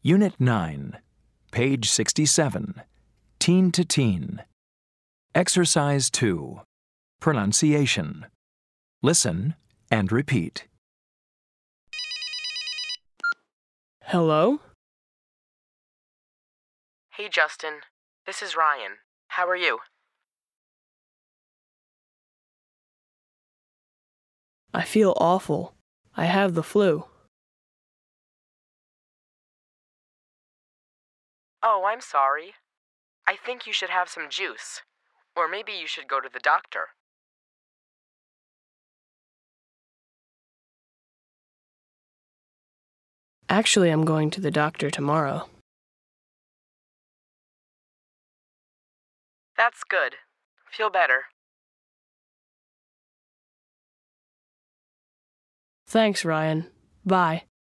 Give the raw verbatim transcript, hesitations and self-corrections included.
Unit nine, page sixty-seven, Teen to Teen. Exercise two, Pronunciation. Listen and repeat. Hello? Hey, Justin. This is Ryan. How are you? I feel awful. I have the flu. Oh, I'm sorry. I think you should have some juice. Or maybe you should go to the doctor. Actually, I'm going to the doctor tomorrow. That's good. Feel better. Thanks, Ryan. Bye.